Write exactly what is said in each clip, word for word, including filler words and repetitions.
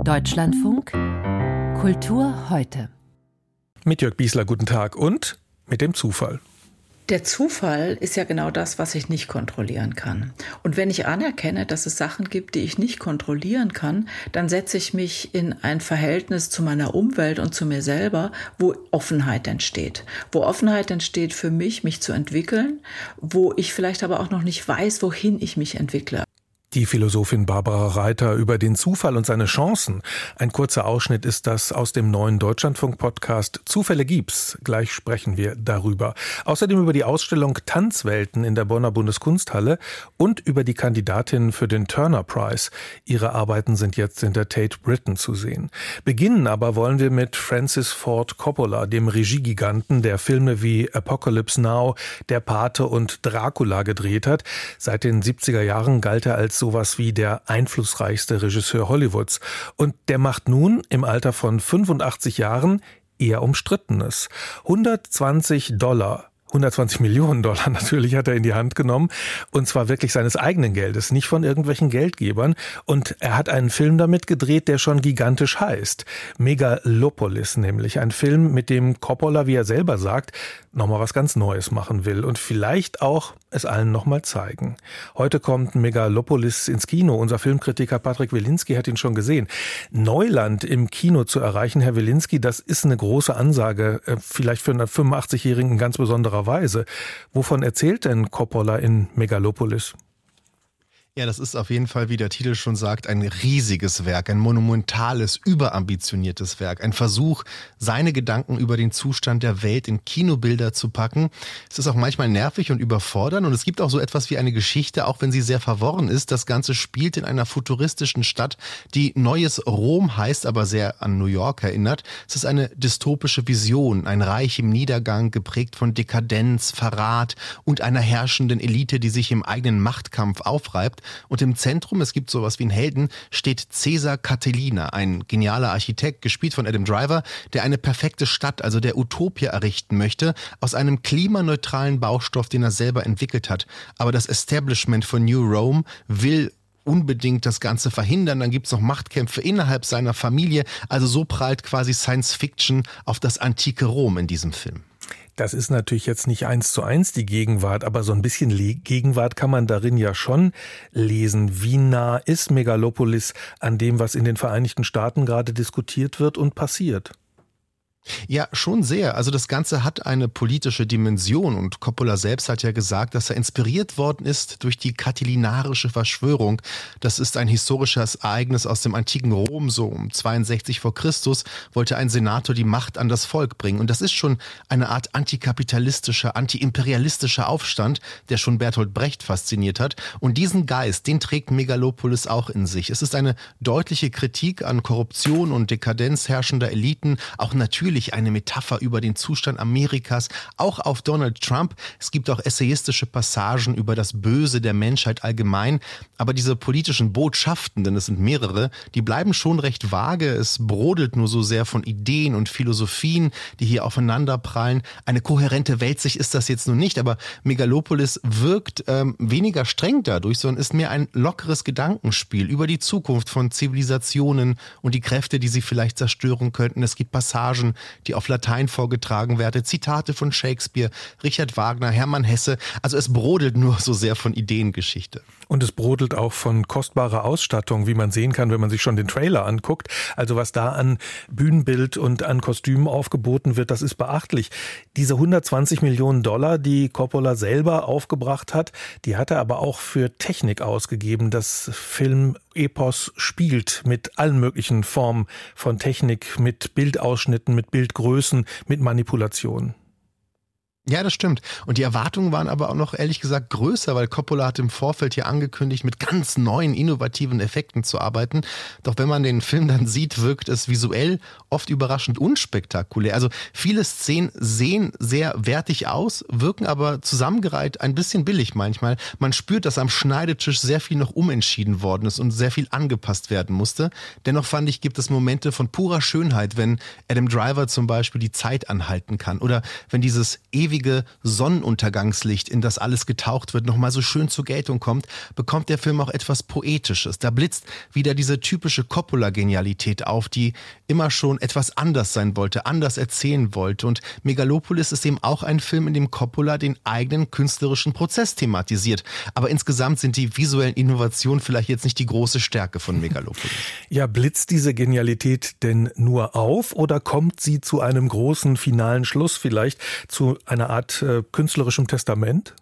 Deutschlandfunk Kultur heute. Mit Jörg Biesler, guten Tag, und mit dem Zufall. Der Zufall ist ja genau das, was ich nicht kontrollieren kann. Und wenn ich anerkenne, dass es Sachen gibt, die ich nicht kontrollieren kann, dann setze ich mich in ein Verhältnis zu meiner Umwelt und zu mir selber, wo Offenheit entsteht. Wo Offenheit entsteht für mich, mich zu entwickeln, wo ich vielleicht aber auch noch nicht weiß, wohin ich mich entwickle. Die Philosophin Barbara Reiter über den Zufall und seine Chancen. Ein kurzer Ausschnitt ist das aus dem neuen Deutschlandfunk-Podcast Zufälle gibt's. Gleich sprechen wir darüber. Außerdem über die Ausstellung Tanzwelten in der Bonner Bundeskunsthalle und über die Kandidatin für den Turner Prize. Ihre Arbeiten sind jetzt in der Tate Britain zu sehen. Beginnen aber wollen wir mit Francis Ford Coppola, dem Regiegiganten, der Filme wie Apocalypse Now, Der Pate und Dracula gedreht hat. Seit den siebziger Jahren galt er als sowas wie der einflussreichste Regisseur Hollywoods. Und der macht nun im Alter von fünfundachtzig Jahren eher Umstrittenes. hundertzwanzig Dollar. hundertzwanzig Millionen Dollar natürlich hat er in die Hand genommen, und zwar wirklich seines eigenen Geldes, nicht von irgendwelchen Geldgebern. Und er hat einen Film damit gedreht, der schon gigantisch heißt. Megalopolis nämlich, ein Film, mit dem Coppola, wie er selber sagt, nochmal was ganz Neues machen will und vielleicht auch es allen nochmal zeigen. Heute kommt Megalopolis ins Kino. Unser Filmkritiker Patrick Wilinski hat ihn schon gesehen. Neuland im Kino zu erreichen, Herr Wilinski, das ist eine große Ansage, vielleicht für einen fünfundachtzigjährigen in ganz besonderer Weise. Wovon erzählt denn Coppola in Megalopolis? Ja, das ist auf jeden Fall, wie der Titel schon sagt, ein riesiges Werk, ein monumentales, überambitioniertes Werk. Ein Versuch, seine Gedanken über den Zustand der Welt in Kinobilder zu packen. Es ist auch manchmal nervig und überfordernd, und es gibt auch so etwas wie eine Geschichte, auch wenn sie sehr verworren ist. Das Ganze spielt in einer futuristischen Stadt, die Neues Rom heißt, aber sehr an New York erinnert. Es ist eine dystopische Vision, ein Reich im Niedergang, geprägt von Dekadenz, Verrat und einer herrschenden Elite, die sich im eigenen Machtkampf aufreibt. Und im Zentrum, es gibt sowas wie einen Helden, steht Cesar Catilina, ein genialer Architekt, gespielt von Adam Driver, der eine perfekte Stadt, also der Utopia, errichten möchte, aus einem klimaneutralen Baustoff, den er selber entwickelt hat. Aber das Establishment von New Rome will unbedingt das Ganze verhindern. Dann gibt es noch Machtkämpfe innerhalb seiner Familie. Also so prallt quasi Science Fiction auf das antike Rom in diesem Film. Das ist natürlich jetzt nicht eins zu eins die Gegenwart, aber so ein bisschen Le- Gegenwart kann man darin ja schon lesen. Wie nah ist Megalopolis an dem, was in den Vereinigten Staaten gerade diskutiert wird und passiert? Ja, schon sehr. Also das Ganze hat eine politische Dimension, und Coppola selbst hat ja gesagt, dass er inspiriert worden ist durch die katilinarische Verschwörung. Das ist ein historisches Ereignis aus dem antiken Rom, so um zweiundsechzig vor Christus wollte ein Senator die Macht an das Volk bringen. Und das ist schon eine Art antikapitalistischer, antiimperialistischer Aufstand, der schon Bertolt Brecht fasziniert hat. Und diesen Geist, den trägt Megalopolis auch in sich. Es ist eine deutliche Kritik an Korruption und Dekadenz herrschender Eliten, auch natürlich eine Metapher über den Zustand Amerikas, auch auf Donald Trump. Es gibt auch essayistische Passagen über das Böse der Menschheit allgemein. Aber diese politischen Botschaften, denn es sind mehrere, die bleiben schon recht vage. Es brodelt nur so sehr von Ideen und Philosophien, die hier aufeinander prallen. Eine kohärente Weltsicht ist das jetzt nun nicht, aber Megalopolis wirkt ähm, weniger streng dadurch, sondern ist mehr ein lockeres Gedankenspiel über die Zukunft von Zivilisationen und die Kräfte, die sie vielleicht zerstören könnten. Es gibt Passagen, die auf Latein vorgetragen werden, Zitate von Shakespeare, Richard Wagner, Hermann Hesse. Also es brodelt nur so sehr von Ideengeschichte. Und es brodelt auch von kostbarer Ausstattung, wie man sehen kann, wenn man sich schon den Trailer anguckt. Also was da an Bühnenbild und an Kostümen aufgeboten wird, das ist beachtlich. Diese hundertzwanzig Millionen Dollar, die Coppola selber aufgebracht hat, die hat er aber auch für Technik ausgegeben. Das Film-Epos spielt mit allen möglichen Formen von Technik, mit Bildausschnitten, mit Bildgrößen, mit Manipulationen. Ja, das stimmt. Und die Erwartungen waren aber auch noch ehrlich gesagt größer, weil Coppola hat im Vorfeld hier angekündigt, mit ganz neuen, innovativen Effekten zu arbeiten. Doch wenn man den Film dann sieht, wirkt es visuell oft überraschend unspektakulär. Also viele Szenen sehen sehr wertig aus, wirken aber zusammengereiht ein bisschen billig manchmal. Man spürt, dass am Schneidetisch sehr viel noch umentschieden worden ist und sehr viel angepasst werden musste. Dennoch fand ich, gibt es Momente von purer Schönheit, wenn Adam Driver zum Beispiel die Zeit anhalten kann oder wenn dieses ewige ewige Sonnenuntergangslicht, in das alles getaucht wird, nochmal so schön zur Geltung kommt, bekommt der Film auch etwas Poetisches. Da blitzt wieder diese typische Coppola-Genialität auf, die immer schon etwas anders sein wollte, anders erzählen wollte. Und Megalopolis ist eben auch ein Film, in dem Coppola den eigenen künstlerischen Prozess thematisiert. Aber insgesamt sind die visuellen Innovationen vielleicht jetzt nicht die große Stärke von Megalopolis. Ja, blitzt diese Genialität denn nur auf oder kommt sie zu einem großen finalen Schluss, vielleicht zu einer Art äh, künstlerischem Testament?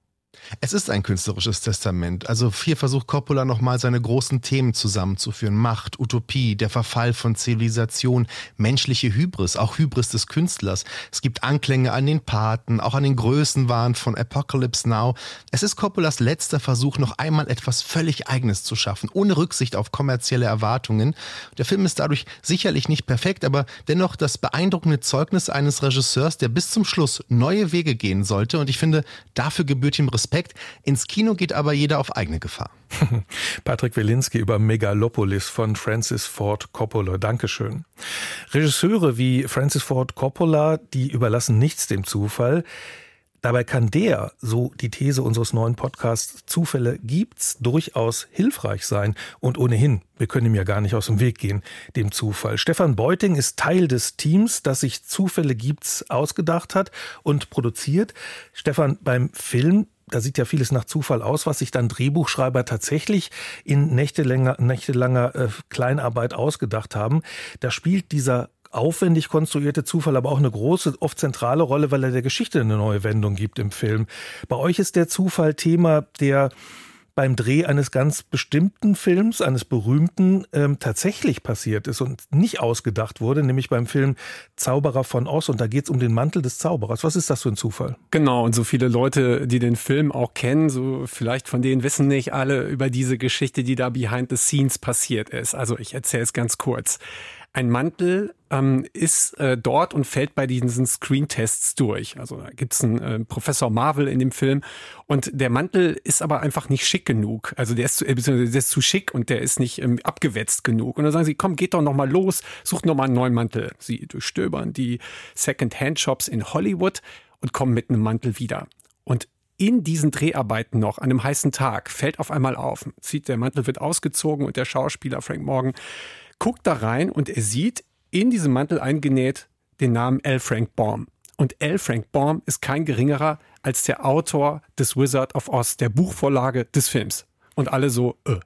Es ist ein künstlerisches Testament. Also hier versucht Coppola nochmal seine großen Themen zusammenzuführen. Macht, Utopie, der Verfall von Zivilisation, menschliche Hybris, auch Hybris des Künstlers. Es gibt Anklänge an den Paten, auch an den Größenwahn von Apocalypse Now. Es ist Coppolas letzter Versuch, noch einmal etwas völlig Eigenes zu schaffen, ohne Rücksicht auf kommerzielle Erwartungen. Der Film ist dadurch sicherlich nicht perfekt, aber dennoch das beeindruckende Zeugnis eines Regisseurs, der bis zum Schluss neue Wege gehen sollte. Und ich finde, dafür gebührt ihm Respekt. Ins Kino geht aber jeder auf eigene Gefahr. Patrick Wilinski über Megalopolis von Francis Ford Coppola. Dankeschön. Regisseure wie Francis Ford Coppola, die überlassen nichts dem Zufall. Dabei kann der, so die These unseres neuen Podcasts Zufälle gibt's, durchaus hilfreich sein. Und ohnehin, wir können ihm ja gar nicht aus dem Weg gehen, dem Zufall. Stefan Beuting ist Teil des Teams, das sich Zufälle gibt's ausgedacht hat und produziert. Stefan, beim Film, da sieht ja vieles nach Zufall aus, was sich dann Drehbuchschreiber tatsächlich in nächtelanger, nächtelanger äh, Kleinarbeit ausgedacht haben. Da spielt dieser aufwendig konstruierte Zufall aber auch eine große, oft zentrale Rolle, weil er der Geschichte eine neue Wendung gibt im Film. Bei euch ist der Zufall Thema, der beim Dreh eines ganz bestimmten Films, eines berühmten, ähm, tatsächlich passiert ist und nicht ausgedacht wurde, nämlich beim Film Zauberer von Oz. Und da geht es um den Mantel des Zauberers. Was ist das für ein Zufall? Genau, und so viele Leute, die den Film auch kennen, so vielleicht von denen wissen nicht alle über diese Geschichte, die da behind the scenes passiert ist. Also ich erzähle es ganz kurz. Ein Mantel ähm, ist äh, dort und fällt bei diesen Screen-Tests durch. Also da gibt's einen äh, Professor Marvel in dem Film und der Mantel ist aber einfach nicht schick genug. Also der ist zu, äh, der ist zu schick und der ist nicht ähm, abgewetzt genug. Und dann sagen sie, komm, geht doch noch mal los, sucht noch mal einen neuen Mantel. Sie durchstöbern die Second-Hand-Shops in Hollywood und kommen mit einem Mantel wieder. Und in diesen Dreharbeiten noch, an einem heißen Tag, fällt auf einmal auf, sieht, der Mantel wird ausgezogen und der Schauspieler Frank Morgan guckt da rein und er sieht in diesem Mantel eingenäht den Namen L. Frank Baum. Und L. Frank Baum ist kein geringerer als der Autor des Wizard of Oz, der Buchvorlage des Films. Und alle so, äh.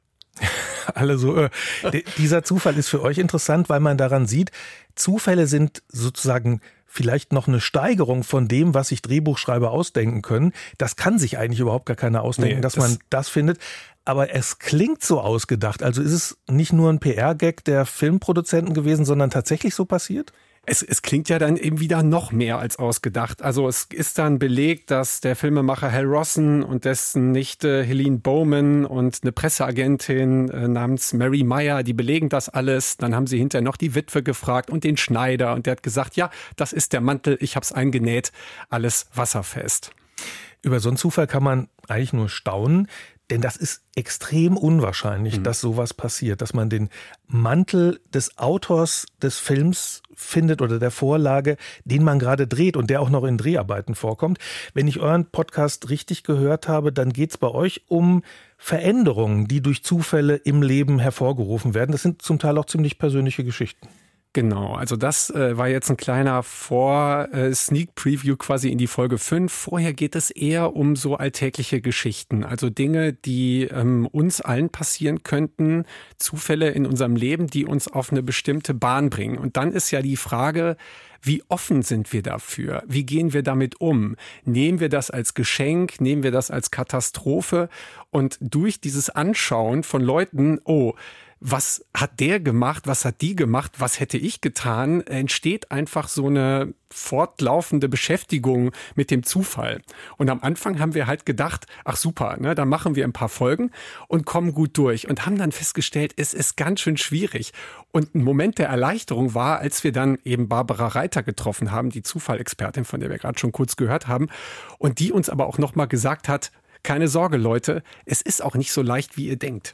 Alle so, äh. Dieser Zufall ist für euch interessant, weil man daran sieht, Zufälle sind sozusagen vielleicht noch eine Steigerung von dem, was sich Drehbuchschreiber ausdenken können. Das kann sich eigentlich überhaupt gar keiner ausdenken, nee, dass das man das findet. Aber es klingt so ausgedacht. Also ist es nicht nur ein P R-Gag der Filmproduzenten gewesen, sondern tatsächlich so passiert? Es, es klingt ja dann eben wieder noch mehr als ausgedacht. Also es ist dann belegt, dass der Filmemacher Hal Rawson und dessen Nichte Helene Bowman und eine Presseagentin äh, namens Mary Meyer, die belegen das alles. Dann haben sie hinterher noch die Witwe gefragt und den Schneider. Und der hat gesagt, ja, das ist der Mantel, ich hab's eingenäht, alles wasserfest. Über so einen Zufall kann man eigentlich nur staunen. Denn das ist extrem unwahrscheinlich, mhm. dass sowas passiert, dass man den Mantel des Autors des Films findet oder der Vorlage, den man gerade dreht und der auch noch in Dreharbeiten vorkommt. Wenn ich euren Podcast richtig gehört habe, dann geht es bei euch um Veränderungen, die durch Zufälle im Leben hervorgerufen werden. Das sind zum Teil auch ziemlich persönliche Geschichten. Genau, also das äh, war jetzt ein kleiner Vor-Sneak-Preview quasi in die Folge fünf. Vorher geht es eher um so alltägliche Geschichten, also Dinge, die ähm, uns allen passieren könnten, Zufälle in unserem Leben, die uns auf eine bestimmte Bahn bringen. Und dann ist ja die Frage, wie offen sind wir dafür? Wie gehen wir damit um? Nehmen wir das als Geschenk? Nehmen wir das als Katastrophe? Und durch dieses Anschauen von Leuten, oh, was hat der gemacht, was hat die gemacht, was hätte ich getan, entsteht einfach so eine fortlaufende Beschäftigung mit dem Zufall. Und am Anfang haben wir halt gedacht, ach super, ne, da machen wir ein paar Folgen und kommen gut durch und haben dann festgestellt, es ist ganz schön schwierig. Und ein Moment der Erleichterung war, als wir dann eben Barbara Reiter getroffen haben, die Zufallexpertin, von der wir gerade schon kurz gehört haben, und die uns aber auch nochmal gesagt hat, keine Sorge Leute, es ist auch nicht so leicht, wie ihr denkt.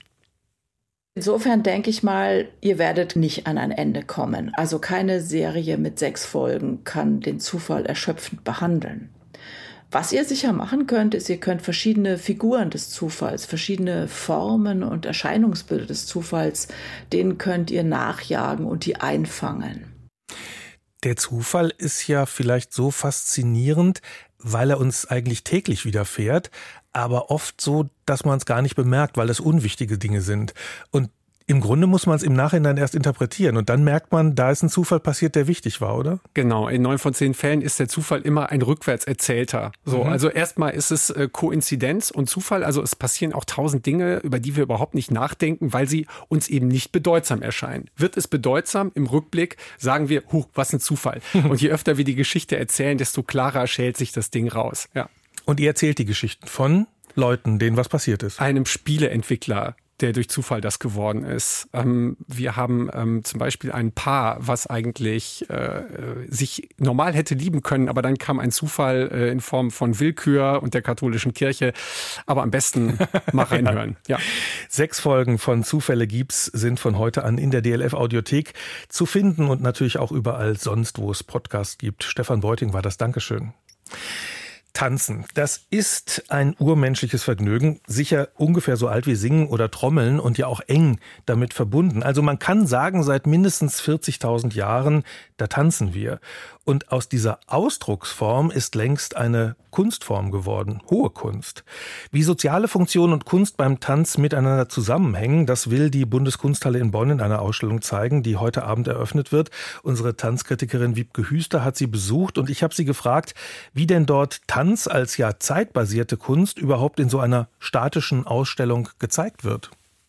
Insofern denke ich mal, ihr werdet nicht an ein Ende kommen. Also keine Serie mit sechs Folgen kann den Zufall erschöpfend behandeln. Was ihr sicher machen könnt, ist, ihr könnt verschiedene Figuren des Zufalls, verschiedene Formen und Erscheinungsbilder des Zufalls, denen könnt ihr nachjagen und die einfangen. Der Zufall ist ja vielleicht so faszinierend, weil er uns eigentlich täglich widerfährt, aber oft so, dass man es gar nicht bemerkt, weil es unwichtige Dinge sind. Und im Grunde muss man es im Nachhinein erst interpretieren und dann merkt man, da ist ein Zufall passiert, der wichtig war, oder? Genau, in neun von zehn Fällen ist der Zufall immer ein rückwärts erzählter. So, mhm. Also erstmal ist es äh, Koinzidenz und Zufall, also es passieren auch tausend Dinge, über die wir überhaupt nicht nachdenken, weil sie uns eben nicht bedeutsam erscheinen. Wird es bedeutsam im Rückblick, sagen wir, huh, was ein Zufall. Und je öfter wir die Geschichte erzählen, desto klarer schält sich das Ding raus. Ja. Und ihr erzählt die Geschichten von Leuten, denen was passiert ist? Einem Spieleentwickler, der durch Zufall das geworden ist. Ähm, wir haben ähm, zum Beispiel ein Paar, was eigentlich äh, sich normal hätte lieben können, aber dann kam ein Zufall äh, in Form von Willkür und der katholischen Kirche. Aber am besten mal reinhören. Ja. Sechs Folgen von Zufälle gibt's, sind von heute an in der D L F-Audiothek zu finden und natürlich auch überall sonst, wo es Podcasts gibt. Stefan Beuting war das. Dankeschön. Tanzen, das ist ein urmenschliches Vergnügen, sicher ungefähr so alt wie Singen oder Trommeln und ja auch eng damit verbunden. Also man kann sagen, seit mindestens vierzigtausend Jahren, da tanzen wir. Und aus dieser Ausdrucksform ist längst eine Kunstform geworden, hohe Kunst. Wie soziale Funktion und Kunst beim Tanz miteinander zusammenhängen, das will die Bundeskunsthalle in Bonn in einer Ausstellung zeigen, die heute Abend eröffnet wird. Unsere Tanzkritikerin Wiebke Hüster hat sie besucht und ich habe sie gefragt, wie denn dort Tanz als ja zeitbasierte Kunst überhaupt in so einer statischen Ausstellung gezeigt wird.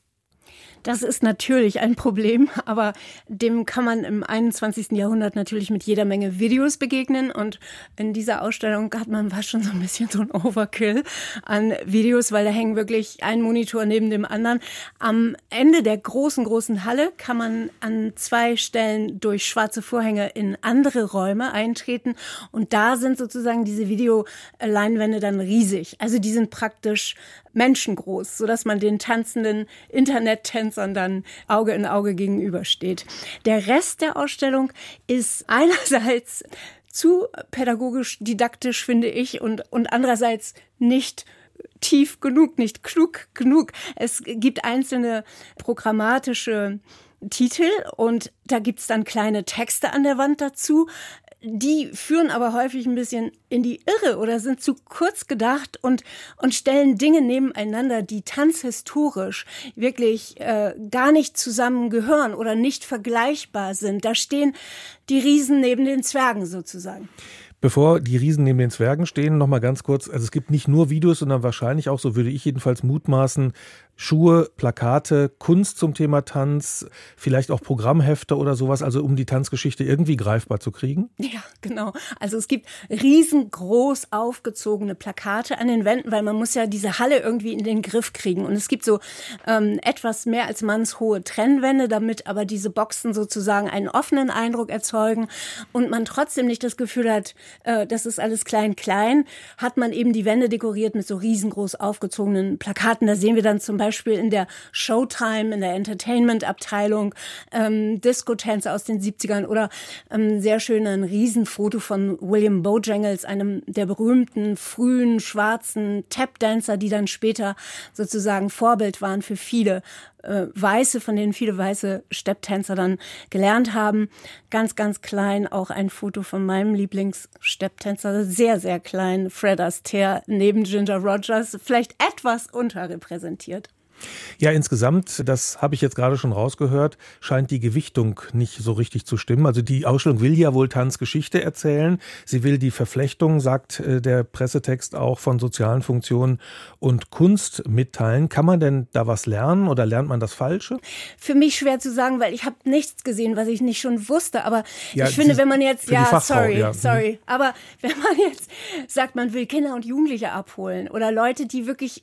Das ist natürlich ein Problem, aber dem kann man im einundzwanzigsten Jahrhundert natürlich mit jeder Menge Videos begegnen. Und in dieser Ausstellung hat man fast schon so ein bisschen so ein Overkill an Videos, weil da hängen wirklich ein Monitor neben dem anderen. Am Ende der großen, großen Halle kann man an zwei Stellen durch schwarze Vorhänge in andere Räume eintreten. Und da sind sozusagen diese Videoleinwände dann riesig. Also die sind praktisch menschengroß, sodass man den tanzenden Internettänzern dann Auge in Auge gegenübersteht. Der Rest der Ausstellung ist einerseits zu pädagogisch didaktisch, finde ich, und, und andererseits nicht tief genug, nicht klug genug. Es gibt einzelne programmatische Titel und da gibt's dann kleine Texte an der Wand dazu. Die führen aber häufig ein bisschen in die Irre oder sind zu kurz gedacht und, und stellen Dinge nebeneinander, die tanzhistorisch wirklich äh, gar nicht zusammengehören oder nicht vergleichbar sind. Da stehen die Riesen neben den Zwergen sozusagen. Bevor die Riesen neben den Zwergen stehen, noch mal ganz kurz, also es gibt nicht nur Videos, sondern wahrscheinlich auch, so würde ich jedenfalls mutmaßen, Schuhe, Plakate, Kunst zum Thema Tanz, vielleicht auch Programmhefte oder sowas, also um die Tanzgeschichte irgendwie greifbar zu kriegen? Ja, genau. Also es gibt riesengroß aufgezogene Plakate an den Wänden, weil man muss ja diese Halle irgendwie in den Griff kriegen. Und es gibt so ähm, etwas mehr als mannshohe Trennwände, damit aber diese Boxen sozusagen einen offenen Eindruck erzeugen und man trotzdem nicht das Gefühl hat, äh, das ist alles klein-klein, hat man eben die Wände dekoriert mit so riesengroß aufgezogenen Plakaten. Da sehen wir dann zum Beispiel Beispiel in der Showtime, in der Entertainment-Abteilung, ähm, Disco-Tänze aus den siebzigern oder ähm, sehr schön ein Riesenfoto von William Bojangles, einem der berühmten frühen schwarzen Tap-Dancer, die dann später sozusagen Vorbild waren für viele äh, Weiße, von denen viele weiße Stepptänzer dann gelernt haben. Ganz, ganz klein auch ein Foto von meinem Lieblings-Stepptänzer, sehr, sehr klein, Fred Astaire neben Ginger Rogers, vielleicht etwas unterrepräsentiert. Ja, insgesamt, das habe ich jetzt gerade schon rausgehört, scheint die Gewichtung nicht so richtig zu stimmen. Also die Ausstellung will ja wohl Tanzgeschichte erzählen. Sie will die Verflechtung, sagt der Pressetext auch, von sozialen Funktionen und Kunst mitteilen. Kann man denn da was lernen oder lernt man das Falsche? Für mich schwer zu sagen, weil ich habe nichts gesehen, was ich nicht schon wusste. Aber ja, ich finde, wenn man jetzt, ja, Fachfrau, sorry, ja. sorry, aber wenn man jetzt sagt, man will Kinder und Jugendliche abholen oder Leute, die wirklich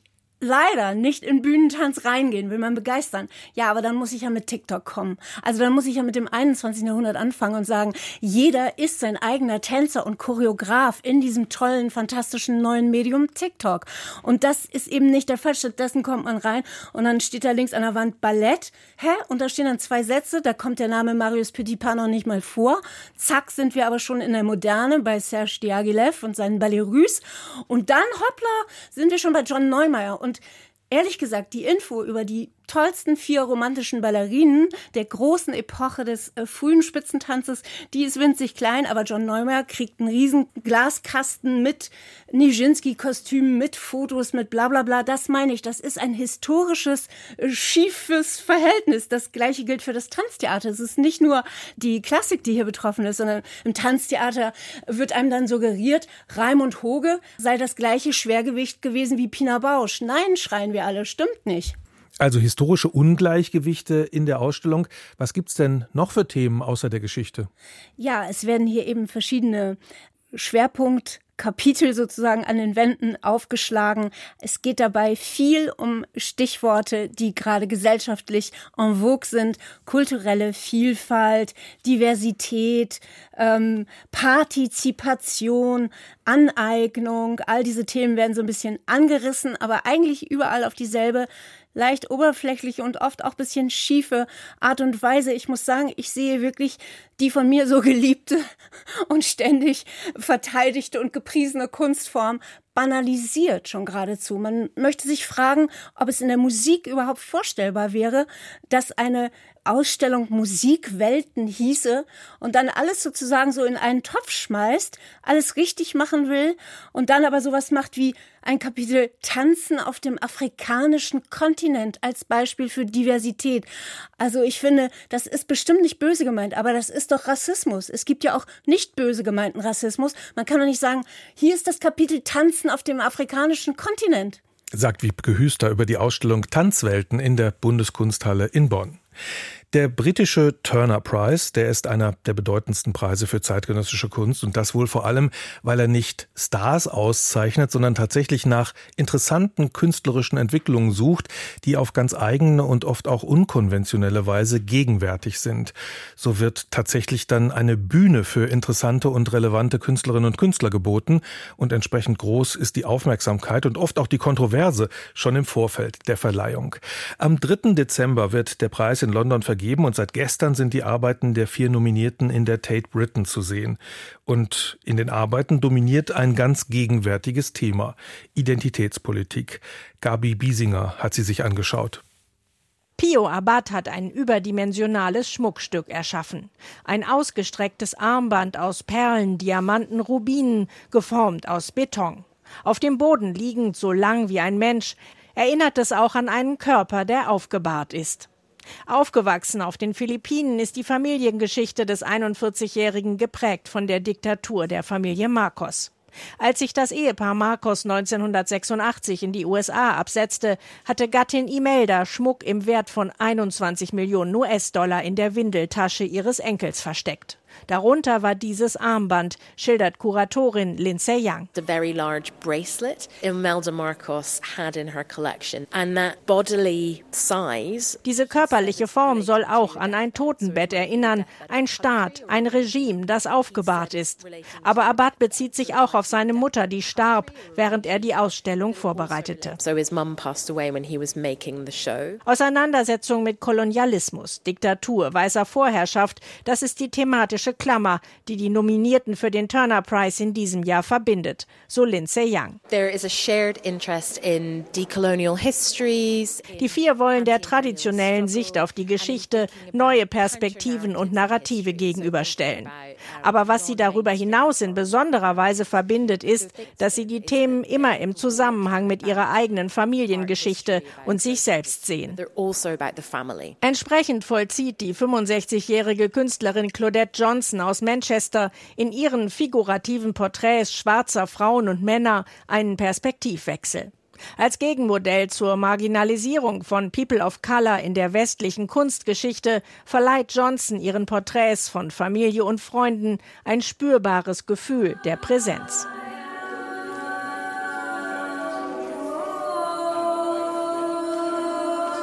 leider nicht in Bühnentanz reingehen, will man begeistern. Ja, aber dann muss ich ja mit TikTok kommen. Also dann muss ich ja mit dem einundzwanzigsten Jahrhundert anfangen und sagen, jeder ist sein eigener Tänzer und Choreograf in diesem tollen, fantastischen neuen Medium TikTok. Und das ist eben nicht der Fall. Stattdessen kommt man rein und dann steht da links an der Wand Ballett. Hä? Und da stehen dann zwei Sätze, da kommt der Name Marius Petipa noch nicht mal vor. Zack, sind wir aber schon in der Moderne bei Serge Diaghilev und seinen Ballet Russe. Und dann, hoppla, sind wir schon bei John Neumeier. Und ehrlich gesagt, die Info über die tollsten vier romantischen Ballerinen der großen Epoche des äh, frühen Spitzentanzes, die ist winzig klein, aber John Neumeier kriegt einen riesen Glaskasten mit Nijinsky-Kostümen, mit Fotos, mit bla bla bla. Das meine ich, das ist ein historisches, äh, schiefes Verhältnis. Das Gleiche gilt für das Tanztheater. Es ist nicht nur die Klassik, die hier betroffen ist, sondern im Tanztheater wird einem dann suggeriert, Raimund Hoge sei das gleiche Schwergewicht gewesen wie Pina Bausch. Nein, schreien wir alle, stimmt nicht. Also historische Ungleichgewichte in der Ausstellung. Was gibt's denn noch für Themen außer der Geschichte? Ja, es werden hier eben verschiedene Schwerpunktkapitel sozusagen an den Wänden aufgeschlagen. Es geht dabei viel um Stichworte, die gerade gesellschaftlich en vogue sind. Kulturelle Vielfalt, Diversität, ähm, Partizipation, Aneignung. All diese Themen werden so ein bisschen angerissen, aber eigentlich überall auf dieselbe leicht oberflächliche und oft auch ein bisschen schiefe Art und Weise. Ich muss sagen, ich sehe wirklich die von mir so geliebte und ständig verteidigte und gepriesene Kunstform banalisiert schon geradezu. Man möchte sich fragen, ob es in der Musik überhaupt vorstellbar wäre, dass eine Ausstellung Musikwelten hieße und dann alles sozusagen so in einen Topf schmeißt, alles richtig machen will und dann aber sowas macht wie ein Kapitel Tanzen auf dem afrikanischen Kontinent als Beispiel für Diversität. Also ich finde, das ist bestimmt nicht böse gemeint, aber das ist doch Rassismus. Es gibt ja auch nicht böse gemeinten Rassismus. Man kann doch nicht sagen, hier ist das Kapitel Tanzen auf dem afrikanischen Kontinent. Sagt Wiebke Hüster über die Ausstellung Tanzwelten in der Bundeskunsthalle in Bonn. Der britische Turner Prize, der ist einer der bedeutendsten Preise für zeitgenössische Kunst und das wohl vor allem, weil er nicht Stars auszeichnet, sondern tatsächlich nach interessanten künstlerischen Entwicklungen sucht, die auf ganz eigene und oft auch unkonventionelle Weise gegenwärtig sind. So wird tatsächlich dann eine Bühne für interessante und relevante Künstlerinnen und Künstler geboten und entsprechend groß ist die Aufmerksamkeit und oft auch die Kontroverse schon im Vorfeld der Verleihung. Am dritten Dezember wird der Preis in London vergeben und seit gestern sind die Arbeiten der vier Nominierten in der Tate Britain zu sehen. Und in den Arbeiten dominiert ein ganz gegenwärtiges Thema: Identitätspolitik. Gabi Biesinger hat sie sich angeschaut. Pio Abad hat ein überdimensionales Schmuckstück erschaffen. Ein ausgestrecktes Armband aus Perlen, Diamanten, Rubinen, geformt aus Beton. Auf dem Boden liegend, so lang wie ein Mensch, erinnert es auch an einen Körper, der aufgebahrt ist. Aufgewachsen auf den Philippinen ist die Familiengeschichte des einundvierzigjährigen geprägt von der Diktatur der Familie Marcos. Als sich das Ehepaar Marcos neunzehnhundertsechsundachtzig in die U S A absetzte, hatte Gattin Imelda Schmuck im Wert von einundzwanzig Millionen U S-Dollar in der Windeltasche ihres Enkels versteckt. Darunter war dieses Armband, schildert Kuratorin Lindsay Young. The very large bracelet Imelda Marcos had in her collection and that bodily size. Diese körperliche Form soll auch an ein Totenbett erinnern, ein Staat, ein Regime, das aufgebahrt ist. Aber Abad bezieht sich auch auf seine Mutter, die starb, während er die Ausstellung vorbereitete. So his mum passed away when he was making the show. Auseinandersetzung mit Kolonialismus, Diktatur, weißer Vorherrschaft, das ist die thematische Klammer, die die Nominierten für den Turner Prize in diesem Jahr verbindet, so Lindsay Young. There is a shared interest in decolonial histories. Die vier wollen der traditionellen Sicht auf die Geschichte neue Perspektiven und Narrative gegenüberstellen. Aber was sie darüber hinaus in besonderer Weise verbindet, ist, dass sie die Themen immer im Zusammenhang mit ihrer eigenen Familiengeschichte und sich selbst sehen. Entsprechend vollzieht die fünfundsechzigjährige Künstlerin Claudette Johnson aus Manchester in ihren figurativen Porträts schwarzer Frauen und Männer einen Perspektivwechsel. Als Gegenmodell zur Marginalisierung von People of Color in der westlichen Kunstgeschichte verleiht Johnson ihren Porträts von Familie und Freunden ein spürbares Gefühl der Präsenz.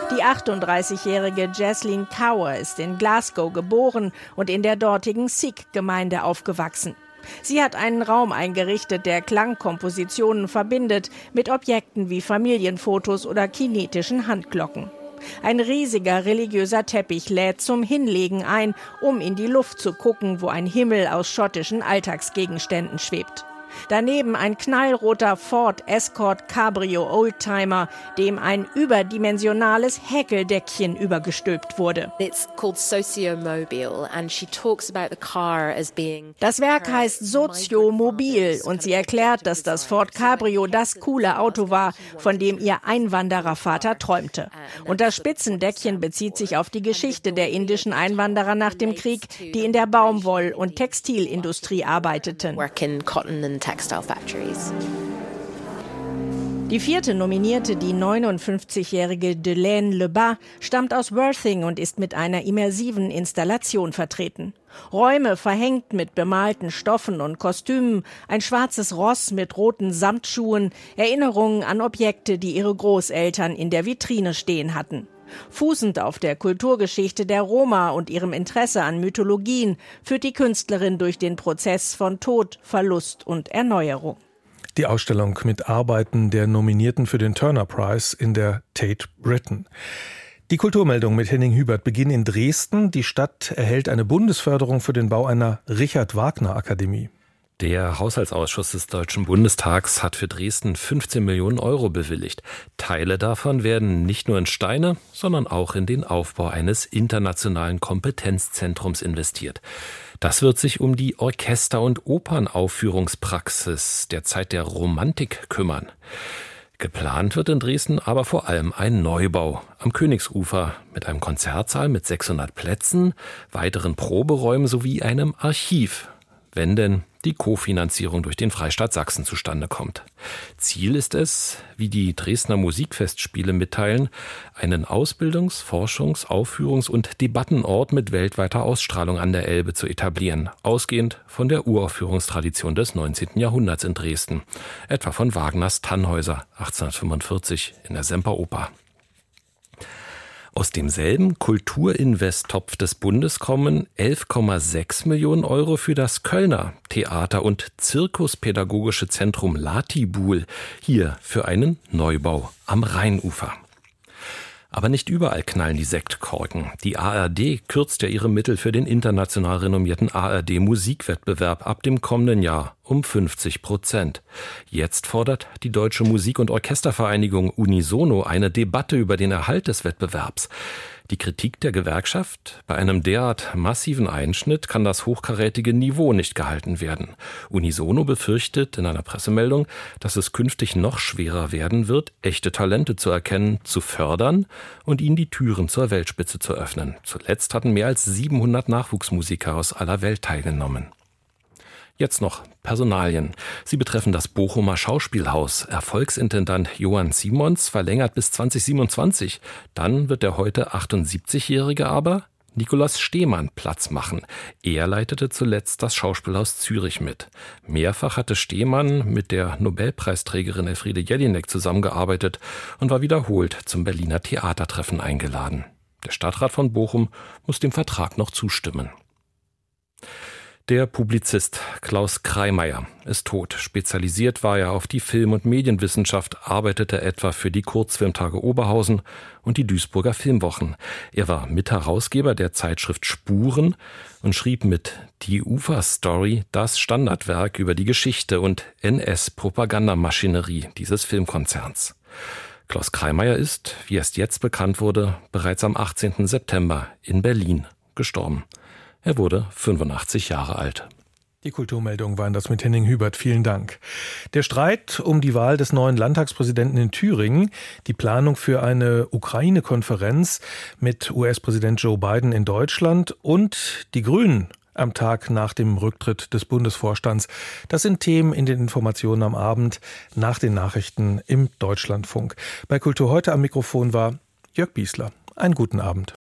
Die achtunddreißigjährige Jaslyn Kaur ist in Glasgow geboren und in der dortigen Sikh-Gemeinde aufgewachsen. Sie hat einen Raum eingerichtet, der Klangkompositionen verbindet mit Objekten wie Familienfotos oder kinetischen Handglocken. Ein riesiger religiöser Teppich lädt zum Hinlegen ein, um in die Luft zu gucken, wo ein Himmel aus schottischen Alltagsgegenständen schwebt. Daneben ein knallroter Ford Escort Cabrio Oldtimer, dem ein überdimensionales Häkeldeckchen übergestülpt wurde. Das Werk heißt Soziomobil und sie erklärt, dass das Ford Cabrio das coole Auto war, von dem ihr Einwanderervater träumte. Und das Spitzendeckchen bezieht sich auf die Geschichte der indischen Einwanderer nach dem Krieg, die in der Baumwoll- und Textilindustrie arbeiteten. Textile factories. Die vierte Nominierte, die neunundfünfzigjährige Delaine Lebas, stammt aus Worthing und ist mit einer immersiven Installation vertreten. Räume verhängt mit bemalten Stoffen und Kostümen, ein schwarzes Ross mit roten Samtschuhen, Erinnerungen an Objekte, die ihre Großeltern in der Vitrine stehen hatten. Fußend auf der Kulturgeschichte der Roma und ihrem Interesse an Mythologien führt die Künstlerin durch den Prozess von Tod, Verlust und Erneuerung. Die Ausstellung mit Arbeiten der Nominierten für den Turner Prize in der Tate Britain. Die Kulturmeldung mit Henning Hubert beginnt in Dresden. Die Stadt erhält eine Bundesförderung für den Bau einer Richard-Wagner-Akademie. Der Haushaltsausschuss des Deutschen Bundestags hat für Dresden fünfzehn Millionen Euro bewilligt. Teile davon werden nicht nur in Steine, sondern auch in den Aufbau eines internationalen Kompetenzzentrums investiert. Das wird sich um die Orchester- und Opernaufführungspraxis der Zeit der Romantik kümmern. Geplant wird in Dresden aber vor allem ein Neubau am Königsufer mit einem Konzertsaal mit sechshundert Plätzen, weiteren Proberäumen sowie einem Archiv, wenn denn die Kofinanzierung durch den Freistaat Sachsen zustande kommt. Ziel ist es, wie die Dresdner Musikfestspiele mitteilen, einen Ausbildungs-, Forschungs-, Aufführungs- und Debattenort mit weltweiter Ausstrahlung an der Elbe zu etablieren, ausgehend von der Uraufführungstradition des neunzehnten Jahrhunderts in Dresden, etwa von Wagners Tannhäuser achtzehnhundertfünfundvierzig in der Semperoper. Aus demselben Kulturinvest-Topf des Bundes kommen elf Komma sechs Millionen Euro für das Kölner Theater- und Zirkuspädagogische Zentrum Latibul, hier für einen Neubau am Rheinufer. Aber nicht überall knallen die Sektkorken. Die A R D kürzt ja ihre Mittel für den international renommierten A R D-Musikwettbewerb ab dem kommenden Jahr um fünfzig Prozent. Jetzt fordert die Deutsche Musik- und Orchestervereinigung Unisono eine Debatte über den Erhalt des Wettbewerbs. Die Kritik der Gewerkschaft: Bei einem derart massiven Einschnitt kann das hochkarätige Niveau nicht gehalten werden. Unisono befürchtet in einer Pressemeldung, dass es künftig noch schwerer werden wird, echte Talente zu erkennen, zu fördern und ihnen die Türen zur Weltspitze zu öffnen. Zuletzt hatten mehr als siebenhundert Nachwuchsmusiker aus aller Welt teilgenommen. Jetzt noch Personalien. Sie betreffen das Bochumer Schauspielhaus. Erfolgsintendant Johann Simons verlängert bis zwanzig siebenundzwanzig. Dann wird der heute achtundsiebzigjährige aber Nikolaus Stehmann Platz machen. Er leitete zuletzt das Schauspielhaus Zürich mit. Mehrfach hatte Stehmann mit der Nobelpreisträgerin Elfriede Jelinek zusammengearbeitet und war wiederholt zum Berliner Theatertreffen eingeladen. Der Stadtrat von Bochum muss dem Vertrag noch zustimmen. Der Publizist Klaus Kreimeier ist tot. Spezialisiert war er auf die Film- und Medienwissenschaft, arbeitete etwa für die Kurzfilmtage Oberhausen und die Duisburger Filmwochen. Er war Mitherausgeber der Zeitschrift Spuren und schrieb mit Die Ufer-Story das Standardwerk über die Geschichte und N S-Propagandamaschinerie dieses Filmkonzerns. Klaus Kreimeier ist, wie erst jetzt bekannt wurde, bereits am achtzehnten September in Berlin gestorben. Er wurde fünfundachtzig Jahre alt. Die Kulturmeldung waren das mit Henning Hubert. Vielen Dank. Der Streit um die Wahl des neuen Landtagspräsidenten in Thüringen, die Planung für eine Ukraine-Konferenz mit U S-Präsident Joe Biden in Deutschland und die Grünen am Tag nach dem Rücktritt des Bundesvorstands. Das sind Themen in den Informationen am Abend nach den Nachrichten im Deutschlandfunk. Bei Kultur heute am Mikrofon war Jörg Biesler. Einen guten Abend.